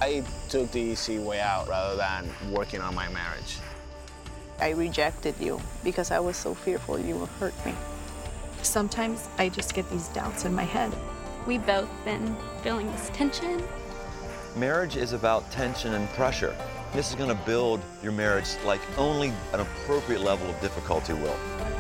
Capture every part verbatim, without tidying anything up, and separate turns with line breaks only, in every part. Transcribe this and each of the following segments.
I took the easy way out rather than working on my marriage.
I rejected you because I was so fearful you would hurt me.
Sometimes I just get these doubts in my head.
We've both been feeling this tension.
Marriage is about tension and pressure. This is going to build your marriage like only an appropriate level of difficulty will.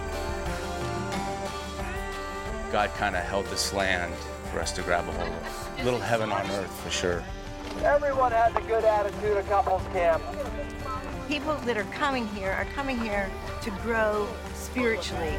God kind of held this land for us to grab a hold of. A little heaven on earth, for sure.
Everyone has a good attitude at couples camp.
People that are coming here are coming here to grow spiritually.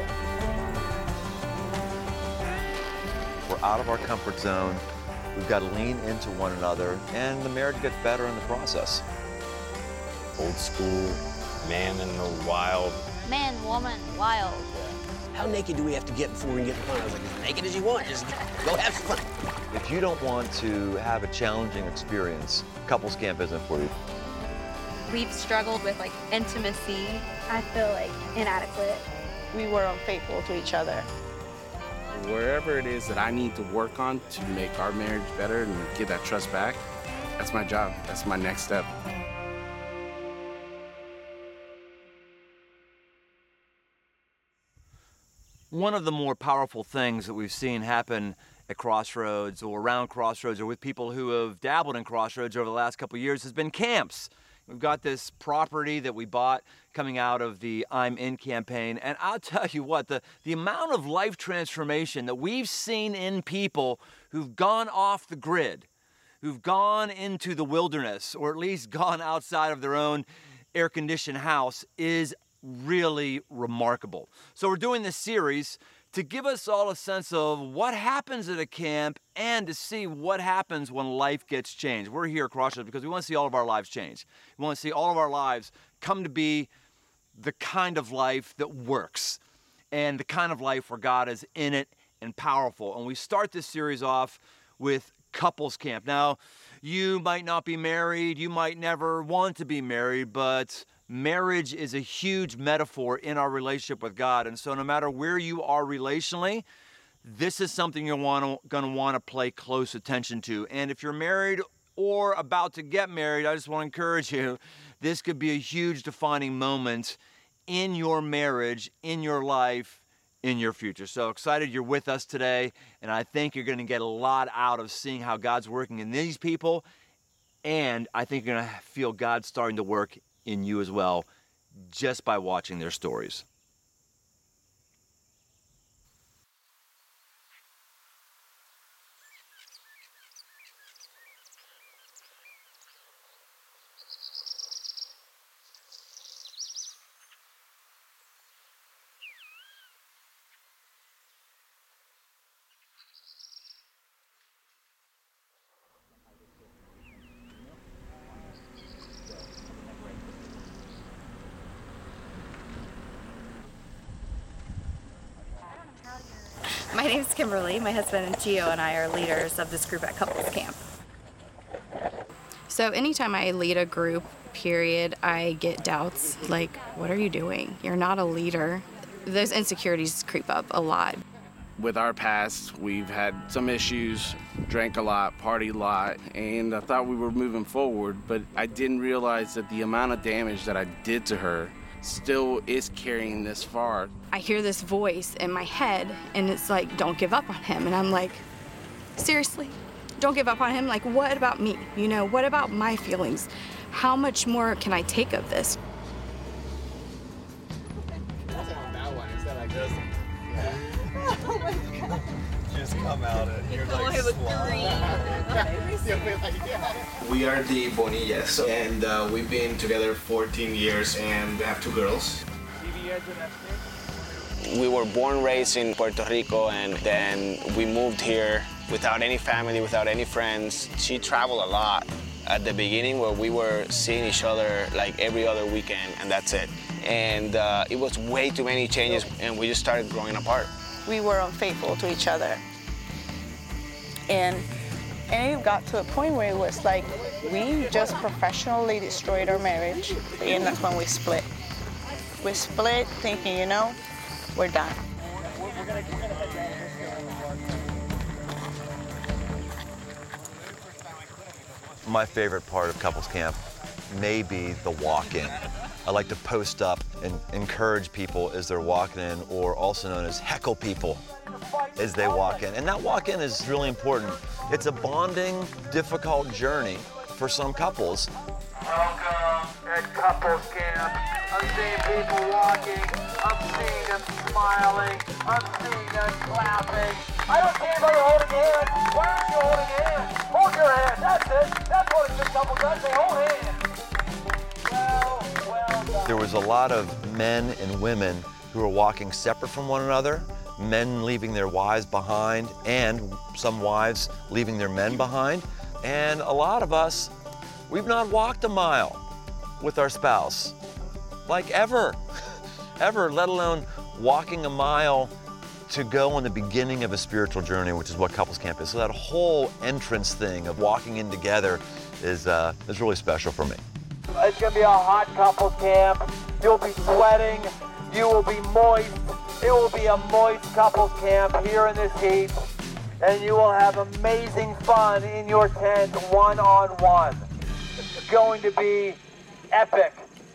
We're out of our comfort zone. We've got to lean into one another, and the marriage gets better in the process.
Old school, man in the wild.
Man, woman, wild.
How naked do we have to get before we get fun? I was like, as naked as you want, just go have some fun.
If you don't want to have a challenging experience, couples camp isn't for you.
We've struggled with like intimacy. I feel like inadequate.
We were unfaithful to each other.
Wherever it is that I need to work on to make our marriage better and get that trust back, that's my job. That's my next step.
One of the more powerful things that we've seen happen at Crossroads or around Crossroads or with people who have dabbled in Crossroads over the last couple of years has been camps. We've got this property that we bought coming out of the I'm In campaign, and I'll tell you what, the, the amount of life transformation that we've seen in people who've gone off the grid, who've gone into the wilderness, or at least gone outside of their own air-conditioned house is really remarkable. So we're doing this series to give us all a sense of what happens at a camp and to see what happens when life gets changed. We're here at Crossroads because we want to see all of our lives change. We want to see all of our lives come to be the kind of life that works and the kind of life where God is in it and powerful. And we start this series off with couples camp. Now, you might not be married, you might never want to be married, but marriage is a huge metaphor in our relationship with God. And so no matter where you are relationally, this is something you're going to want to pay close attention to. And if you're married or about to get married, I just want to encourage you, this could be a huge defining moment in your marriage, in your life, in your future. So excited you're with us today, and I think you're going to get a lot out of seeing how God's working in these people, and I think you're going to feel God starting to work in you as well, just by watching their stories.
My name's Kimberly. My husband Gio and I are leaders of this group at Couples Camp. So anytime I lead a group, period, I get doubts like, what are you doing? You're not a leader. Those insecurities creep up a lot.
With our past, we've had some issues, drank a lot, partied a lot, and I thought we were moving forward, but I didn't realize that the amount of damage that I did to her still is carrying this far.
I hear this voice in my head, and it's like, don't give up on him. And I'm like, seriously? Don't give up on him? Like, what about me? You know, what about my feelings? How much more can I take of this?
Just come out and you're like
We are the Bonillas, and uh, we've been together fourteen years, and we have two girls. We were born, raised in Puerto Rico, and then we moved here without any family, without any friends. She traveled a lot. At the beginning, where we were seeing each other like every other weekend, and that's it. And uh, it was way too many changes, and we just started growing apart.
We were unfaithful to each other. And, and it got to a point where it was like, we just professionally destroyed our marriage, and that's when we split. We split thinking, you know, we're done.
My favorite part of couples camp may be the walk-in. I like to post up and encourage people as they're walking in, or also known as heckle people as they walk in. And that walk-in is really important. It's a bonding, difficult journey for some couples.
Welcome at couples camp. I'm seeing people walking. I'm seeing them smiling. I'm seeing them clapping. I don't see anybody holding hands. Why aren't you holding hands? Hold your hand. That's it. That's what a good couple does. They hold hands. Well, well done.
There was a lot of men and women who were walking separate from one another, men leaving their wives behind, and some wives leaving their men behind. And a lot of us, we've not walked a mile with our spouse, like ever, ever, let alone walking a mile to go on the beginning of a spiritual journey, which is what couples camp is. So that whole entrance thing of walking in together is, uh, is really special for me.
It's gonna be a hot couples camp. You'll be sweating. You will be moist. It will be a moist couples camp here in this heat. And you will have amazing fun in your tent, one-on-one. It's going to be epic.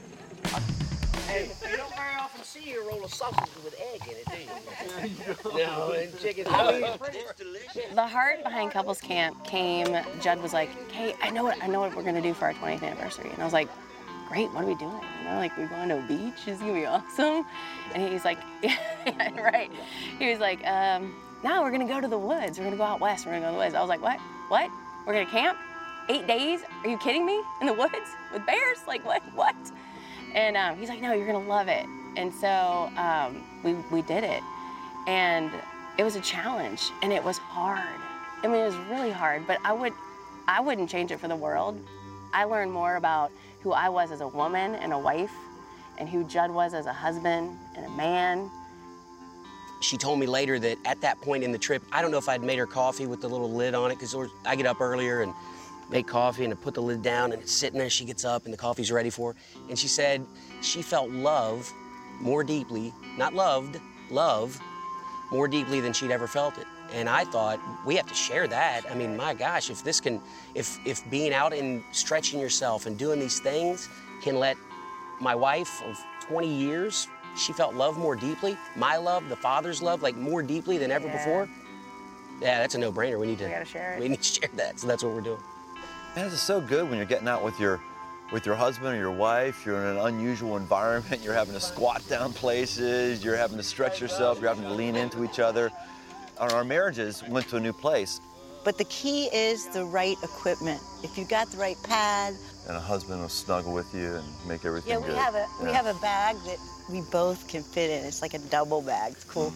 Hey, you don't very often see a roll of sausage with egg in it, do you? No, and chicken. It's delicious.
The heart behind couples camp came. Judd was like, "Hey, I know what I know what we're gonna do for our twentieth anniversary," and I was like, "Great, what are we doing? You know, like we're going to a beach. It's gonna be awesome." And he's like, "Yeah, right." He was like, um, "No, we're gonna go to the woods. We're gonna go out west. We're gonna go to the woods." I was like, "What? What? We're gonna camp? Eight days? Are you kidding me? In the woods with bears? Like what? What?" And um, he's like, "No, you're gonna love it." And so um, we we did it, and it was a challenge, and it was hard. I mean, it was really hard, but I would I wouldn't change it for the world. I learned more about who I was as a woman and a wife, and who Judd was as a husband and a man.
She told me later that at that point in the trip, I don't know if I'd made her coffee with the little lid on it, because I get up earlier and make coffee and I put the lid down and it's sitting there. She gets up and the coffee's ready for her. And she said she felt love more deeply, not loved, love more deeply than she'd ever felt it. And I thought, we have to share that. I mean, my gosh, if this can, if, if being out and stretching yourself and doing these things can let my wife of twenty years, she felt love more deeply, my love, the Father's love, like more deeply than ever
Yeah.
before. Yeah, that's a no-brainer. We need to,
We gotta share it.
we need to share that. So that's what we're doing.
Man, it's so good when you're getting out with your with your husband or your wife. You're in an unusual environment. You're having to squat down places. You're having to stretch yourself. You're having to lean into each other. Our, our marriages went to a new place.
But the key is the right equipment. If you got the right pad.
And a husband will snuggle with you and make everything
Yeah, we
good.
have a we
Yeah.
have a bag that we both can fit in. It's like a double bag. It's cool.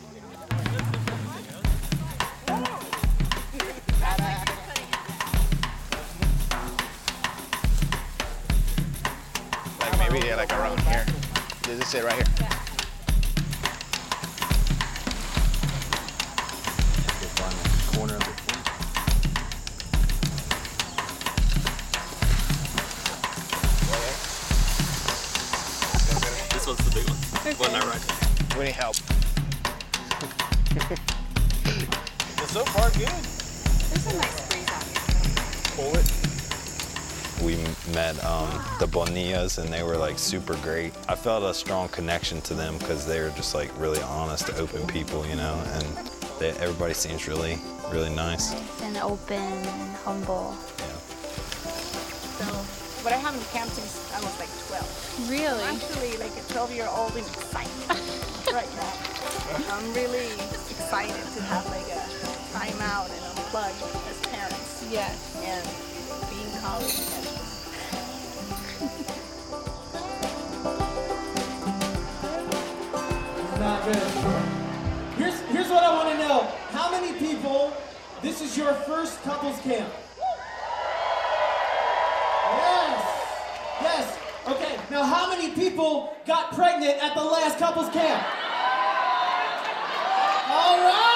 Like maybe yeah, like around here. Does it sit right here?
Corner of the
This one's the big one. One not right. We need help.
It's so far good.
There's a nice breeze out here.
Pull it.
We met um, the Bonillas, and they were like super great. I felt a strong connection to them because they were just like really honest, open people, you know, and they, everybody seems really, really nice.
And open and humble.
So what I haven't camped since I was like twelve.
Really?
I'm actually like a twelve-year-old in excitement right now. I'm really excited to have like a time out and unplug as parents.
Yes.
And be in college again.
Not good. Here's, here's what I want to know. How many people, this is your first couples camp? Yes. Yes. Okay. Now, how many people got pregnant at the last couples camp? All right.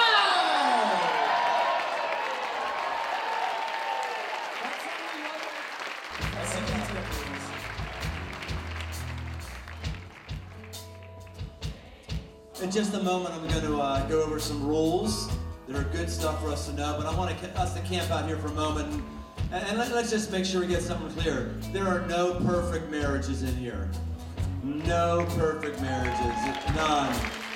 In just a moment, I'm going to uh, go over some rules that are good stuff for us to know, but I want to, us to camp out here for a moment and
And, and let, let's just make sure we get something clear. There are no perfect marriages in here. No perfect marriages, none.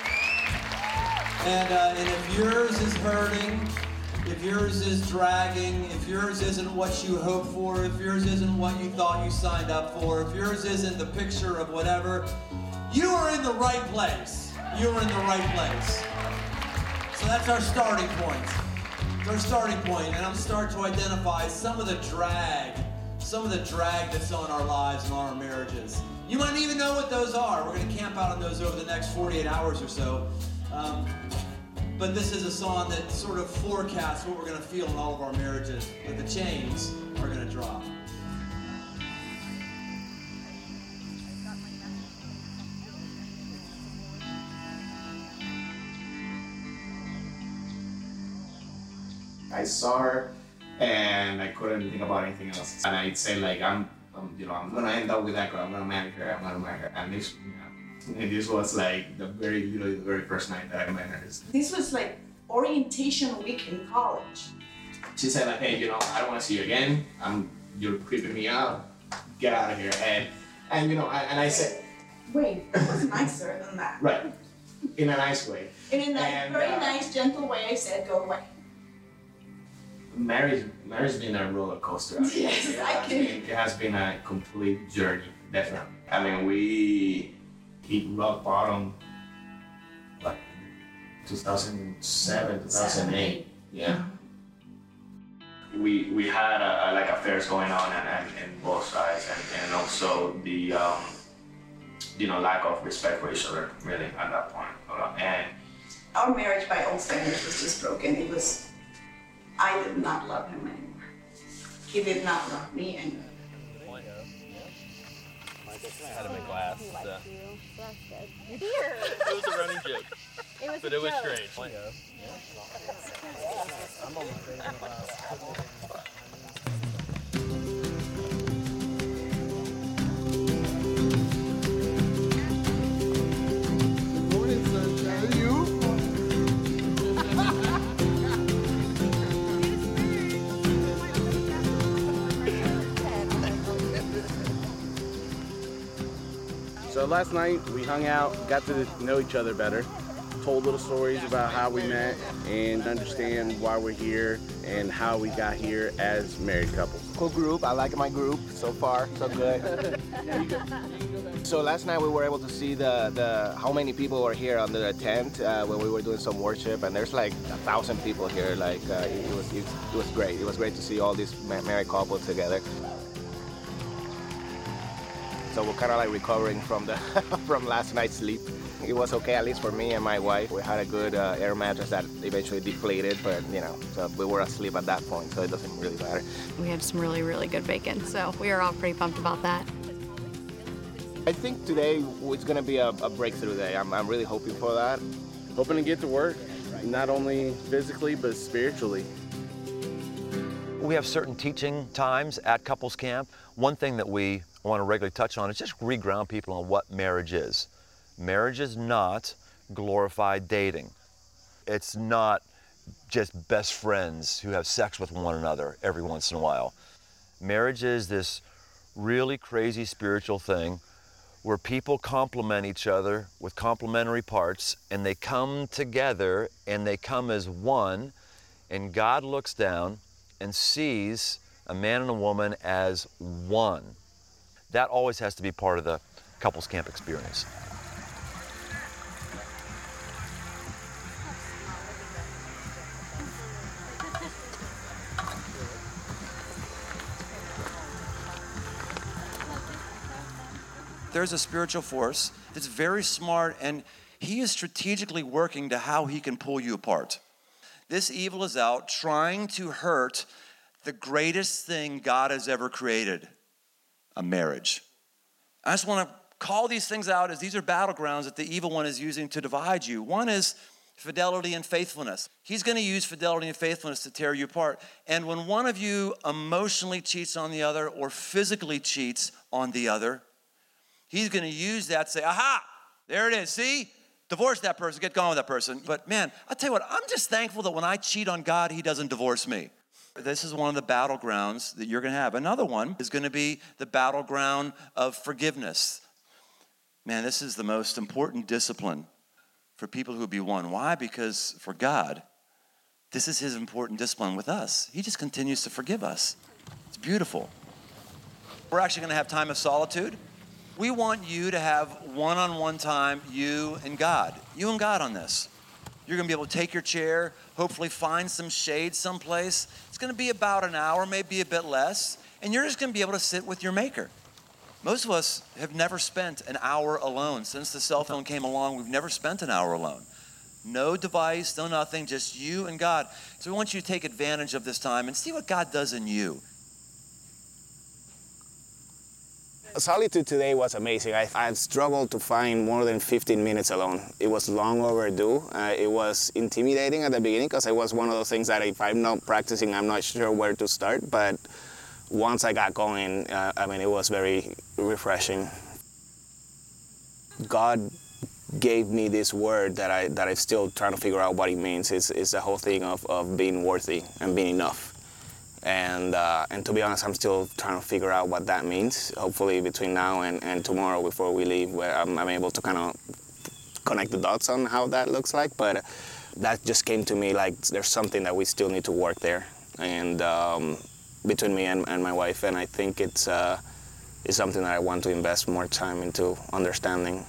And, uh, and if yours is hurting, if yours is dragging, if yours isn't what you hoped for, if yours isn't what you thought you signed up for, if yours isn't the picture of whatever, you are in the right place. You are in the right place. So that's our starting point. It's our starting point, and I'm starting to identify some of the drag, some of the drag that's on our lives and on our marriages. You might even know what those are. We're going to camp out on those over the next forty-eight hours or so. Um, But this is a song that sort of forecasts what we're going to feel in all of our marriages, that the chains are going to drop.
I saw her and I couldn't think about anything else. And I'd say like, I'm, I'm you know, I'm going to end up with that girl. I'm going to marry her. I'm going to marry her. And this, and this was like the very, literally the very first night that I met her.
This was like orientation week in college.
She said like, hey, you know, I don't want to see you again. I'm, you're creeping me out. Get out of here. And, and you know, I, and I said,
wait, it was nicer than that.
right, in a nice way.
And in a
And,
very
uh,
nice, gentle way, I said, go away.
Marriage, marriage has been a roller coaster. I mean,
Yes,
it
I
has
can.
been- It has been a complete journey, definitely. I mean, we hit rock bottom like two thousand seven, two thousand eight. Yeah. We we had a, a, like affairs going on and, and, and both sides, and, and also the um, you know lack of respect for each other really at that point. And
Our marriage by all standards was just broken. It was, I did not love him anymore. He did not love me anymore.
Had him in class.
He
So.
liked you. That's good. Here.
It was a running joke.
It was
but
a
it was
joke.
strange.
I'm almost thinking about
Morning, sunshine. You?
So last night we hung out, got to know each other better, told little stories about how we met and understand why we're here and how we got here as married couples.
Cool group. I like my group so far. So good. So last night we were able to see the, the how many people were here under the tent uh, when we were doing some worship, and there's like a thousand people here. Like uh, it, it was it, it was great. It was great to see all these ma- married couples together. So we're kind of like recovering from the from last night's sleep. It was okay, at least for me and my wife. We had a good uh, air mattress that eventually deflated, but you know, so we were asleep at that point, so it doesn't really matter.
We had some really, really good bacon, so we are all pretty pumped about that.
I think today it's going to be a, a breakthrough day. I'm, I'm really hoping for that.
Hoping to get to work, not only physically, but spiritually.
We have certain teaching times at couples camp. One thing that we want to regularly touch on is just re-ground people on what marriage is. Marriage is not glorified dating. It's not just best friends who have sex with one another every once in a while. Marriage is this really crazy spiritual thing where people complement each other with complementary parts, and they come together and they come as one, and God looks down and sees a man and a woman as one. That always has to be part of the couples camp experience.
There's a spiritual force that's very smart, and he is strategically working to how he can pull you apart. This evil is out trying to hurt the greatest thing God has ever created, a marriage. I just want to call these things out as these are battlegrounds that the evil one is using to divide you. One is fidelity and faithfulness. He's going to use fidelity and faithfulness to tear you apart. And when one of you emotionally cheats on the other or physically cheats on the other, he's going to use that to say, aha, there it is. See? Divorce that person. Get gone with that person. But man, I'll tell you what, I'm just thankful that when I cheat on God, he doesn't divorce me. This is one of the battlegrounds that you're going to have. Another one is going to be the battleground of forgiveness. Man, this is the most important discipline for people who be one. Why? Because for God, this is his important discipline with us. He just continues to forgive us. It's beautiful. We're actually going to have time of solitude. We want you to have one-on-one time, you and God. You and God on this. You're going to be able to take your chair, hopefully find some shade someplace. It's going to be about an hour, maybe a bit less, and you're just going to be able to sit with your maker. Most of us have never spent an hour alone. Since the cell phone came along, we've never spent an hour alone. No device, no nothing, just you and God. So we want you to take advantage of this time and see what God does in you.
Solitude today was amazing. I, I struggled to find more than fifteen minutes alone. It was long overdue. Uh, it was intimidating at the beginning because it was one of those things that if I'm not practicing, I'm not sure where to start. But once I got going, uh, I mean, it was very refreshing. God gave me this word that, I, that I'm still trying to figure out what it means. It's, it's the whole thing of, of being worthy and being enough. And uh, and to be honest, I'm still trying to figure out what that means. Hopefully between now and, and tomorrow before we leave, where I'm, I'm able to kind of connect the dots on how that looks like. But that just came to me like there's something that we still need to work there. And um, between me and, and my wife, and I think it's, uh, it's something that I want to invest more time into understanding.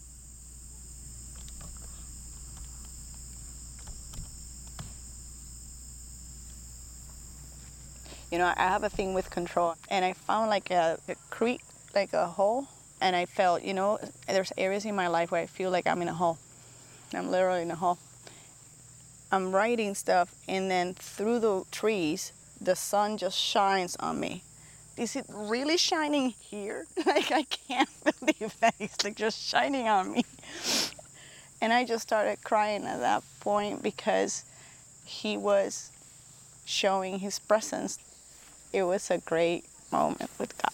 You know, I have a thing with control, and I found like a, a creek, like a hole, and I felt, you know, there's areas in my life where I feel like I'm in a hole. I'm literally in a hole. I'm writing stuff, and then through the trees, the sun just shines on me. Is it really shining here? Like, I can't believe that it's like just shining on me. And I just started crying at that point because he was showing his presence. It was a great moment with God.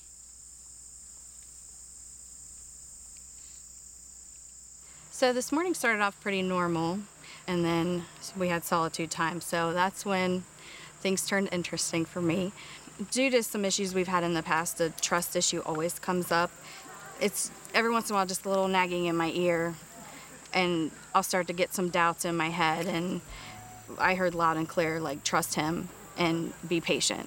So this morning started off pretty normal, and then we had solitude time. So that's when things turned interesting for me. Due to some issues we've had in the past, the trust issue always comes up. It's every once in a while just a little nagging in my ear, and I'll start to get some doubts in my head, and I heard loud and clear, like, trust him and be patient.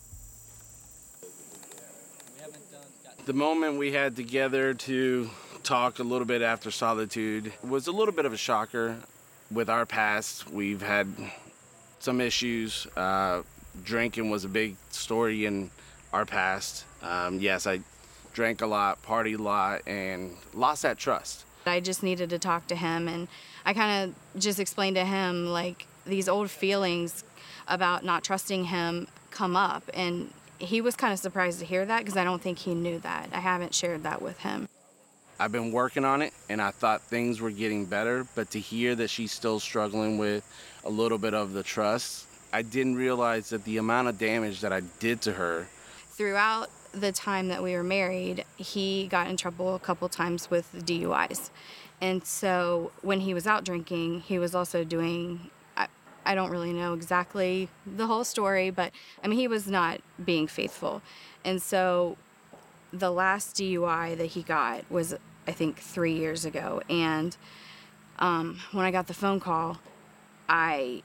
The moment we had together to talk a little bit after solitude was a little bit of a shocker. With our past, we've had some issues. Uh, drinking was a big story in our past. Um, yes, I drank a lot, partied a lot, and lost that trust.
I just needed to talk to him, and I kind of just explained to him, like, these old feelings about not trusting him come up, and he was kind of surprised to hear that because I don't think he knew that. I haven't shared that with him.
I've been working on it, and I thought things were getting better, but to hear that she's still struggling with a little bit of the trust, I didn't realize that the amount of damage that I did to her.
Throughout the time that we were married, he got in trouble a couple times with D U Is. And so when he was out drinking, he was also doing, I, I don't really know exactly the whole story, but I mean, he was not being faithful. And so the last D U I that he got was, I think, three years ago. And um, when I got the phone call, I,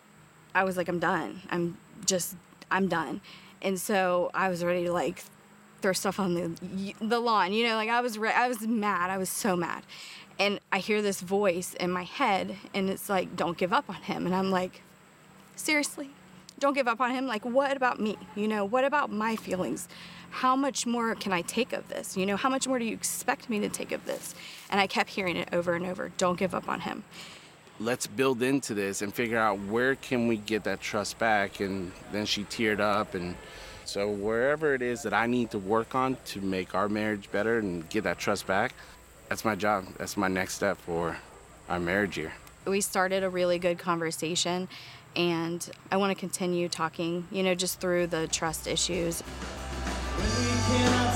I was like, I'm done. I'm just, I'm done. And so I was ready to, like, throw stuff on the the lawn, you know, like I was re- I was mad. I was so mad. And I hear this voice in my head, and it's like, don't give up on him. And I'm like, seriously? Don't give up on him? Like, what about me? You know, what about my feelings? How much more can I take of this? You know, how much more do you expect me to take of this? And I kept hearing it over and over. Don't give up on him.
Let's build into this and figure out where can we get that trust back. And then she teared up. And so wherever it is that I need to work on to make our marriage better and get that trust back, that's my job. That's my next step for our marriage year.
We started a really good conversation, and I want to continue talking, you know, just through the trust issues.
When we cannot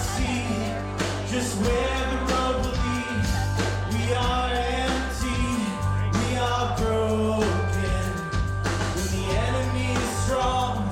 see just where the road will lead, we are empty, we are broken. When the enemy is strong,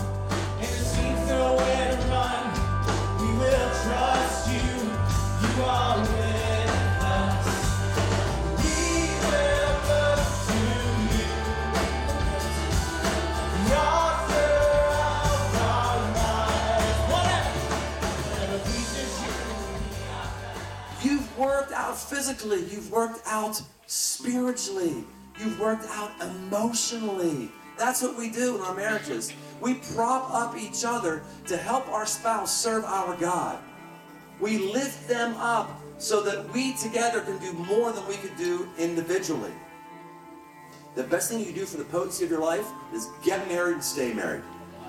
worked out physically, you've worked out spiritually, you've worked out emotionally. That's what we do in our marriages. We prop up each other to help our spouse serve our God. We lift them up so that we together can do more than we could do individually. The best thing you do for the potency of your life is get married and stay married.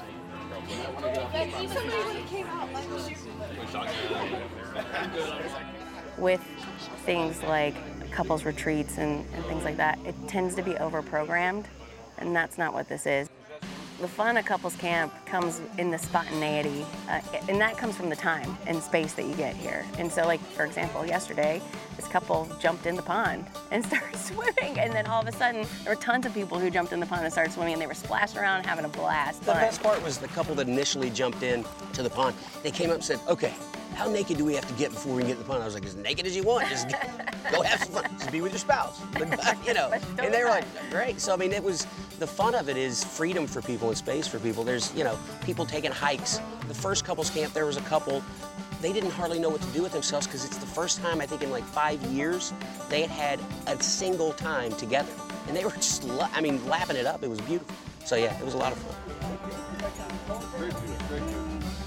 With things like couples retreats and, and things like that, it tends to be over-programmed, and that's not what this is. The fun of couples camp comes in the spontaneity, uh, and that comes from the time and space that you get here. And so, like, for example, yesterday, this couple jumped in the pond and started swimming, and then all of a sudden, there were tons of people who jumped in the pond and started swimming, and they were splashing around, having a blast.
The
Fun.
best part was the couple that initially jumped in to the pond. They came up and said, okay, how naked do we have to get before we can get in the pond? I was like, as naked as you want. Just get, go have some fun. Just be with your spouse. But, you know, and they were like, great. So, I mean, it was, the fun of it is freedom for people and space for people. There's, you know, people taking hikes. The first couples camp, there was a couple, they didn't hardly know what to do with themselves because it's the first time, I think, in like five years, they had had a single time together. And they were just, I mean, lapping it up. It was beautiful. So, yeah, it was a lot of fun.
Thank you. Thank you.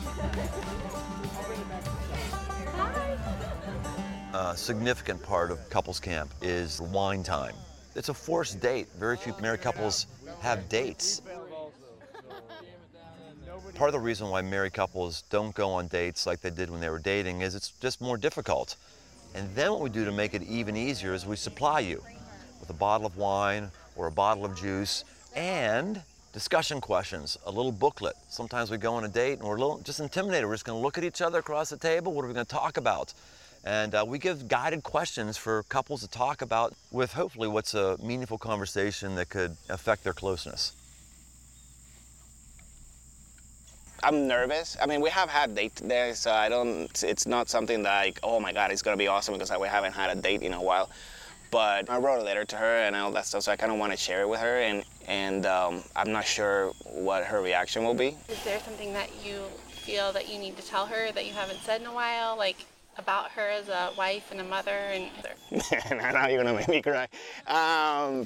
A significant part of couples camp is wine time. It's a forced date. Very few married couples have dates. Part of the reason why married couples don't go on dates like they did when they were dating is it's just more difficult. And then what we do to make it even easier is we supply you with a bottle of wine or a bottle of juice and discussion questions, a little booklet. Sometimes we go on a date and we're a little just intimidated. We're just gonna look at each other across the table. What are we gonna talk about? And uh, we give guided questions for couples to talk about with hopefully what's a meaningful conversation that could affect their closeness.
I'm nervous. I mean, we have had date there, so I don't, it's not something that like, oh my God, it's gonna be awesome because we haven't had a date in a while. But I wrote a letter to her and all that stuff, so I kind of want to share it with her, and, and um, I'm not sure what her reaction will be.
Is there something that you feel that you need to tell her that you haven't said in a while, like about her as a wife and a mother? And
now you're gonna make me cry. Um,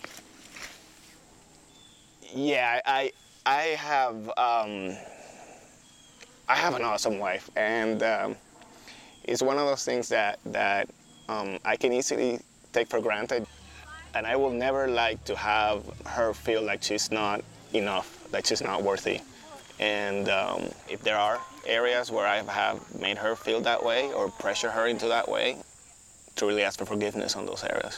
yeah, I I have um, I have an awesome wife, and um, it's one of those things that that um, I can easily take for granted, and I will never like to have her feel like she's not enough, like she's not worthy. And um, if there are areas where I have made her feel that way or pressure her into that way, to really ask for forgiveness on those areas.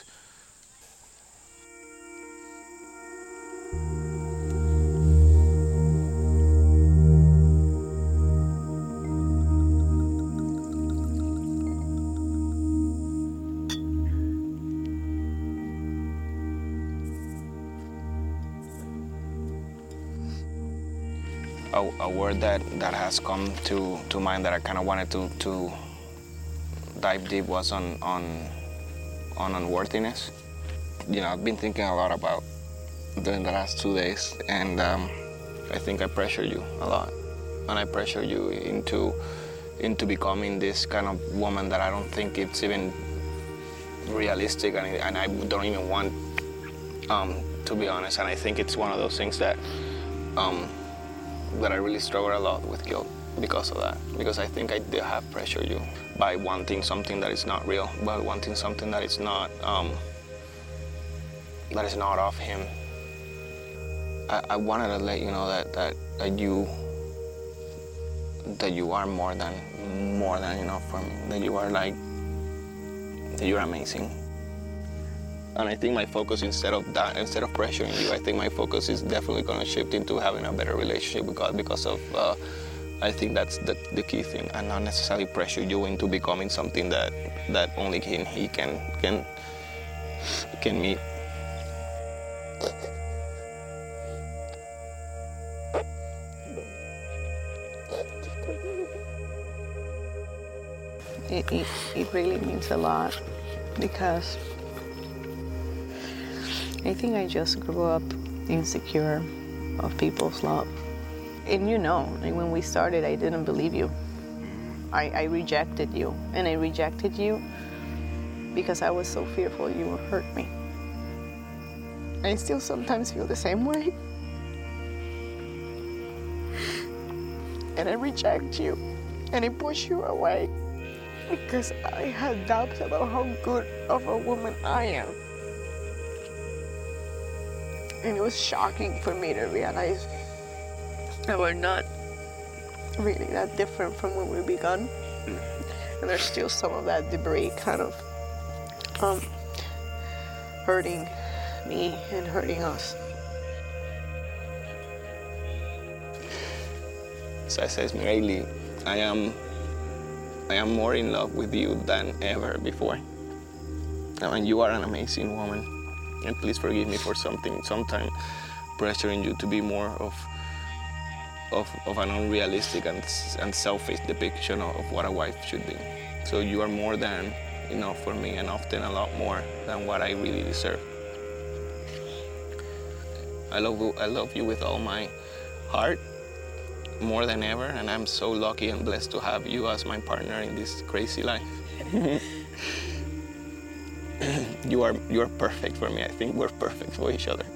A, a word that, that has come to, to mind that I kind of wanted to, to dive deep was on, on, on unworthiness. You know, I've been thinking a lot about during the last two days, and um, I think I pressure you a lot. And I pressure you into, into becoming this kind of woman that I don't think it's even realistic, and, and I don't even want, um, to be honest. And I think it's one of those things that, um, that I really struggle a lot with guilt because of that. Because I think I did have pressure you by wanting something that is not real, by wanting something that is not, um, that is not of him. I, I wanted to let you know that, that, that you, that you are more than, more than enough for me. That you are like, that you're amazing. And I think my focus, instead of that, instead of pressuring you, I think my focus is definitely going to shift into having a better relationship with God, because of, uh, I think that's the, the key thing, and not necessarily pressure you into becoming something that that only he, he can can can meet.
It, it, it really means a lot, because I think I just grew up insecure of people's love. And you know, like when we started, I didn't believe you. I, I rejected you, and I rejected you because I was so fearful you would hurt me. I still sometimes feel the same way. And I reject you, and I push you away because I had doubts about how good of a woman I am. And it was shocking for me to realize that we're not really that different from when we began. And there's still some of that debris kind of um, hurting me and hurting us.
So I says, Mirayli, I am, I am more in love with you than ever before. And you are an amazing woman. And please forgive me for something, sometime pressuring you to be more of, of, of an unrealistic and, and selfish depiction of, of what a wife should be. So you are more than enough for me, and often a lot more than what I really deserve. I love you, I love you with all my heart, more than ever, and I'm so lucky and blessed to have you as my partner in this crazy life. You are, you are perfect for me. I think we're perfect for each other.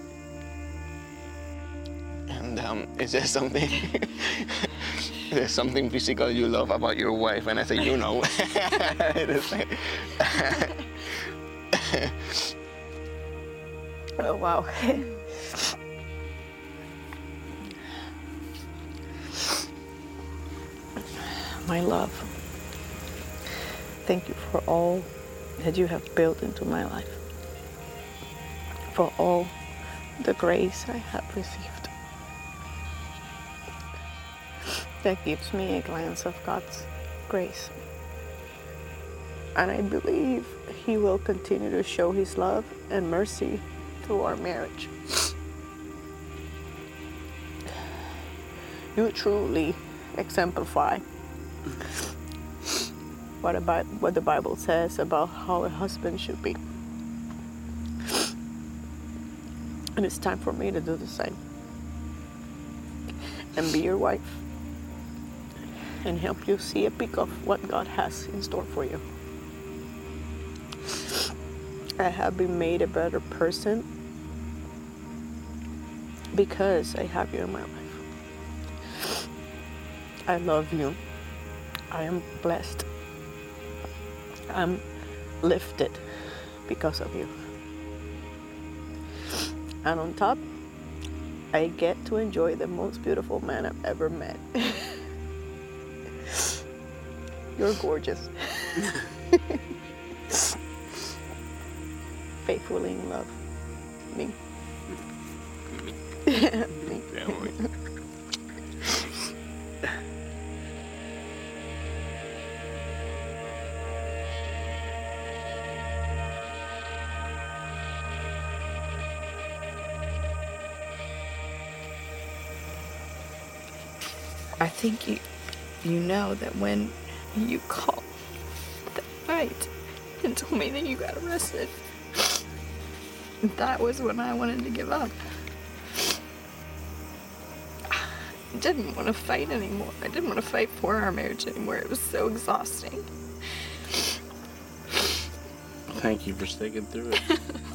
And um, is there something, there's something physical you love about your wife? And I say, you know.
Oh, wow. My love, thank you for all that you have built into my life, for all the grace I have received. That gives me a glance of God's grace. And I believe He will continue to show His love and mercy through our marriage. You truly exemplify what about what the Bible says about how a husband should be. And it's time for me to do the same. And be your wife. And help you see a peek of what God has in store for you. I have been made a better person because I have you in my life. I love you. I am blessed. I'm lifted because of you. And on top, I get to enjoy the most beautiful man I've ever met. You're gorgeous. Faithfully in love. Me. Me. Me.
I think you, you know that when you called that night and told me that you got arrested, that was when I wanted to give up. I didn't want to fight anymore. I didn't want to fight for our marriage anymore. It was so exhausting.
Thank you for sticking through it.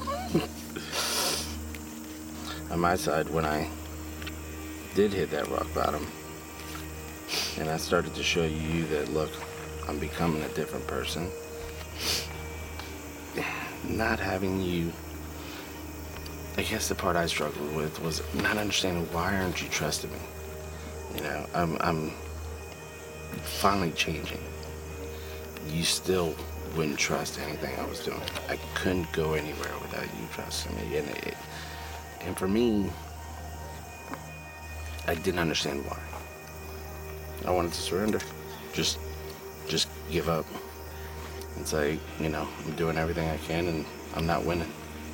On my side, when I did hit that rock bottom, and I started to show you that, look, I'm becoming a different person. Not having you, I guess the part I struggled with was not understanding why aren't you trusting me? You know, I'm, I'm finally changing. You still wouldn't trust anything I was doing. I couldn't go anywhere without you trusting me. And, it, and for me, I didn't understand why. I wanted to surrender. Just, just give up and say, you know, I'm doing everything I can and I'm not winning.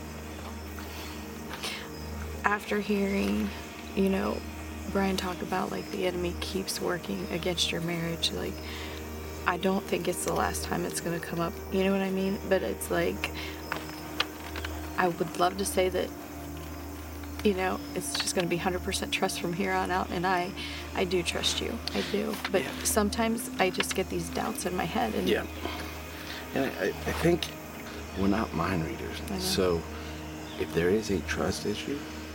After hearing, you know, Brian talk about like the enemy keeps working against your marriage, like, I don't think it's the last time it's gonna come up, you know what I mean? But it's like, I would love to say that, you know, it's just going to be one hundred percent trust from here on out, and I I do trust you. I do. But yeah. Sometimes I just get these doubts in my head. And
yeah. And I, I think we're not mind readers. So if there is a trust issue,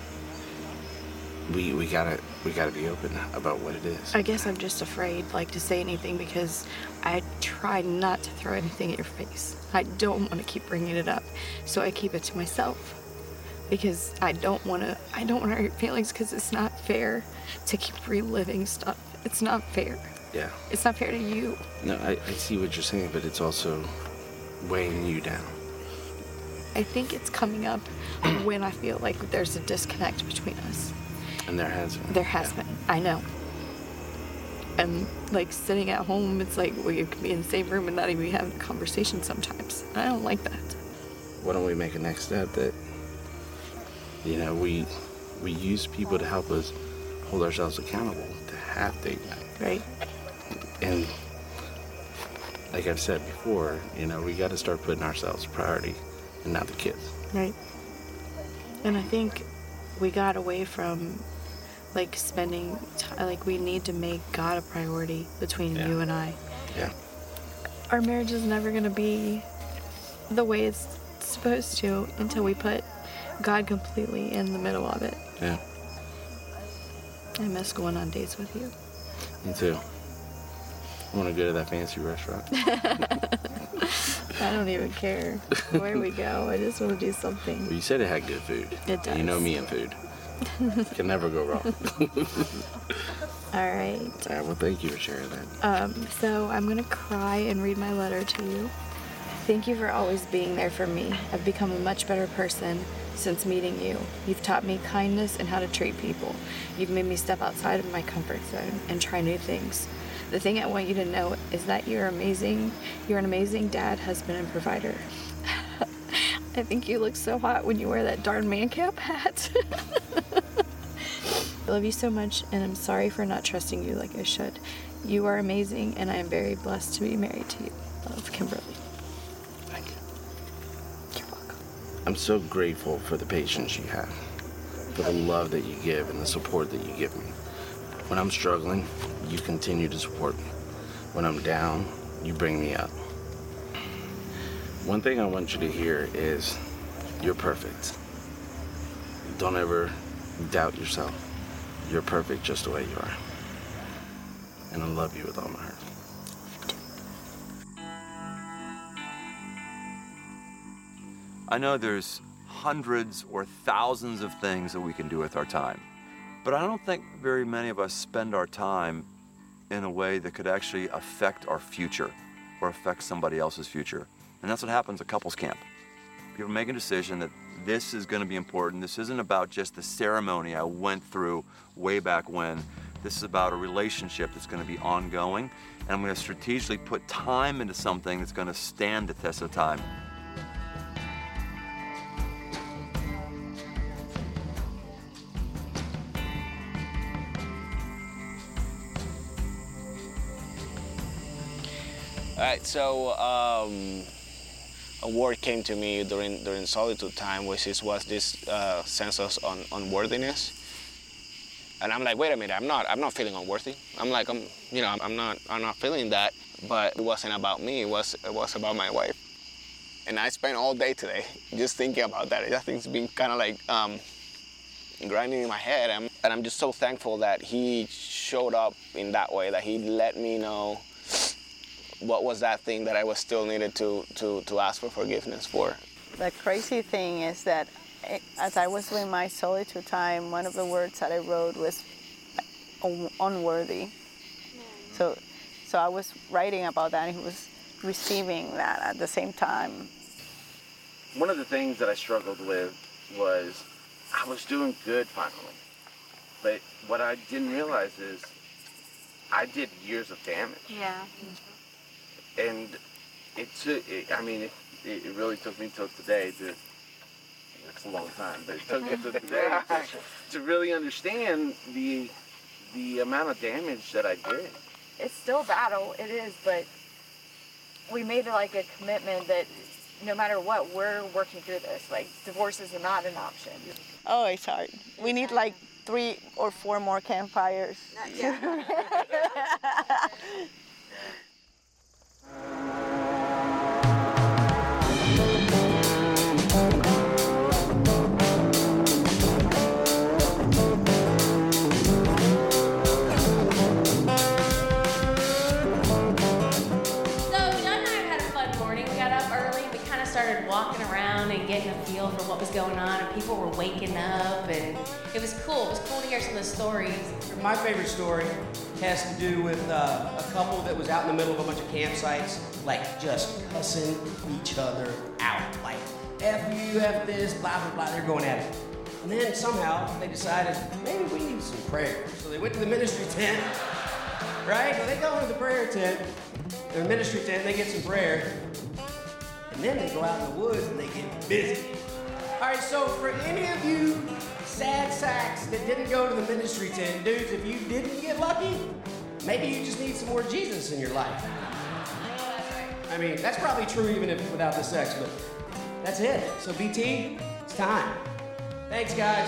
we we gotta we gotta be open about what it is.
I guess I'm just afraid, like, to say anything because I try not to throw anything at your face. I don't want to keep bringing it up, so I keep it to myself because I don't want to. I don't want to hurt your feelings because it's not fair to keep reliving stuff. It's not fair.
Yeah.
It's not fair to you.
No, I, I see what you're saying, but it's also weighing you down.
I think it's coming up when I feel like there's a disconnect between us.
And there has been.
There has
yeah.
been. I know. And like sitting at home, it's like we could be in the same room and not even having a conversation sometimes. I don't like that.
Why don't we make a next step that, you know, we we use people to help us hold ourselves accountable to have date night.
Right.
And like I've said before, you know, we got to start putting ourselves priority and not the kids.
Right. And I think we got away from like spending time, like we need to make God a priority between
Yeah.
you and I.
Yeah.
Our marriage is never going to be the way it's supposed to until we put God completely in the middle of it.
Yeah.
I miss going on dates with you.
Me too. I want to go to that fancy restaurant.
I don't even care where we go. I just want to do something.
Well, you said it had good food.
It does.
You know me and food. Can never go wrong.
All right.
All right, well, thank you for sharing that.
Um, so I'm gonna cry and read my letter to you. Thank you for always being there for me. I've become a much better person since meeting you. You've taught me kindness and how to treat people. You've made me step outside of my comfort zone and try new things. The thing I want you to know is that you're amazing. You're an amazing dad, husband, and provider. I think you look so hot when you wear that darn man cap hat. I love you so much, and I'm sorry for not trusting you like I should. You are amazing, and I am very blessed to be married to you. Love, Kimberly.
Thank you. You're welcome. I'm so grateful for the patience you have, for the love that you give and the support that you give me. When I'm struggling, you continue to support me. When I'm down, you bring me up. One thing I want you to hear is you're perfect. Don't ever doubt yourself. You're perfect just the way you are. And I love you with all my heart.
I know there's hundreds or thousands of things that we can do with our time, but I don't think very many of us spend our time in a way that could actually affect our future or affect somebody else's future. And that's what happens at couples camp. People make a decision that this is going to be important. This isn't about just the ceremony I went through way back when. This is about a relationship that's going to be ongoing, and I'm going to strategically put time into something that's going to stand the test of time.
All right, so um, a word came to me during during solitude time, which is was this uh, sense of un, unworthiness. And I'm like, wait a minute, I'm not I'm not feeling unworthy. I'm like, I'm you know, I'm, I'm not I'm not feeling that. But it wasn't about me. It was it was about my wife. And I spent all day today just thinking about that. That thing's been kind of like um, grinding in my head. I'm, and I'm just so thankful that he showed up in that way, that he let me know what was that thing that I was still needed to, to, to ask for forgiveness for.
The crazy thing is that it, as I was doing my solitude time, one of the words that I wrote was un- unworthy. So, so I was writing about that, and he was receiving that at the same time.
One of the things that I struggled with was I was doing good finally. But what I didn't realize is I did years of damage.
Yeah.
And it took, it, I mean, it, it really took me till today to, it's a long time, but it took me till today to, to really understand the, the amount of damage that I did.
It's still a battle, it is, but we made like a commitment that no matter what, we're working through this. Like, divorce is not an option.
Oh, it's hard. We need like three or four more campfires.
Yeah.
Thank you.
started walking around and getting a feel for what was going on, and people were waking up, and it was cool. It was cool to hear some of the stories.
My favorite story has to do with uh, a couple that was out in the middle of a bunch of campsites, like just cussing each other out. Like, F you, F this, blah, blah, blah, they're going at it. And then somehow they decided, maybe we need some prayer. So they went to the ministry tent, right? So they go into the prayer tent, their ministry tent, and they get some prayer. And then they go out in the woods and they get busy. All right, so for any of you sad sacks that didn't go to the ministry tent, dudes, if you didn't get lucky, maybe you just need some more Jesus in your life. I mean, that's probably true even if without the sex, but that's it. So B T, it's time. Thanks, guys.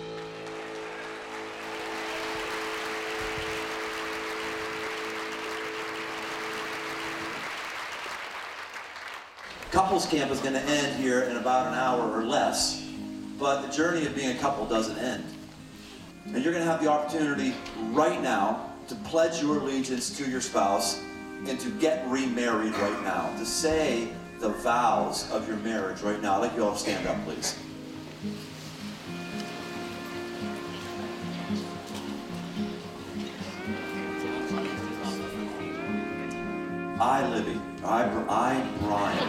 Couples camp is going to end here in about an hour or less, but the journey of being a couple doesn't end. And you're going to have the opportunity right now to pledge your allegiance to your spouse and to get remarried right now, to say the vows of your marriage right now. I'd like you all to stand up, please. I, Libby. I, I, Brian.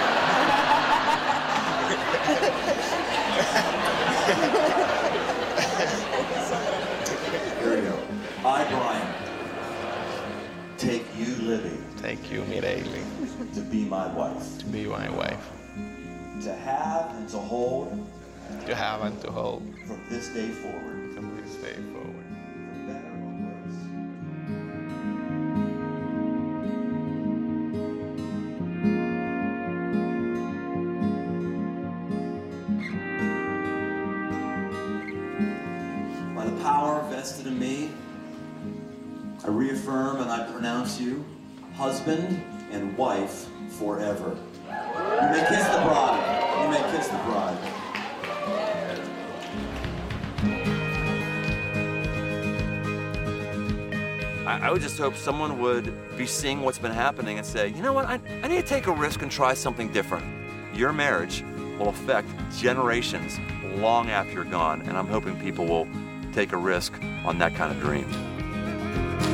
Here we go. I, Brian. Take you, Libby.
Take you, Mireille.
To be my wife.
To be my wife.
To have and to hold.
To have and to hold.
From this day forward.
From this day forward.
Vested in me, I reaffirm and I pronounce you husband and wife forever. You may kiss the bride. You may kiss the bride. I, I would just hope someone would be seeing what's been happening and say, you know what, I, I need to take a risk and try something different. Your marriage will affect generations long after you're gone, and I'm hoping people will take a risk on that kind of dream.